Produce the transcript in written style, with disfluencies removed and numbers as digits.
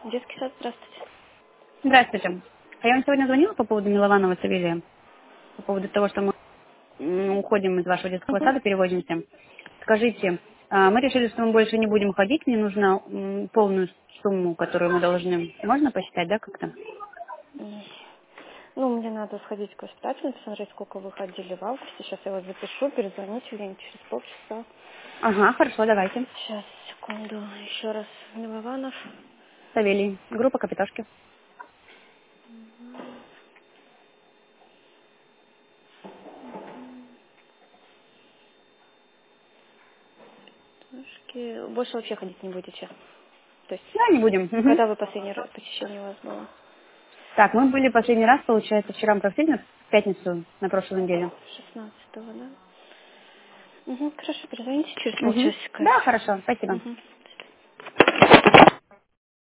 Детский сад, здравствуйте. Здравствуйте. А я вам сегодня звонила по поводу Милованова Савелия, по поводу того, что мы уходим из вашего детского Угу. сада, переводимся. Скажите, мы решили, что мы больше не будем ходить, мне нужно полную сумму, которую мы должны. Можно посчитать, да, как-то? Ну, мне надо сходить к воспитателю, посмотреть, сколько вы ходили в августе. Сейчас я вас запишу, перезвоните где-нибудь через полчаса. Ага, хорошо, давайте. Сейчас, секунду. Еще раз. Милованов. Савелий, группа Капитошки. Больше вообще ходить не будете. То есть, Да, не будем. Мгм. когда вы последний раз посещение у вас было? Так, мы были последний раз, получается, вчера мы провели в пятницу на прошлой неделе. 16-го, да? Угу, хорошо, перезвоните через Угу. полчасика. Да, хорошо, спасибо. Угу.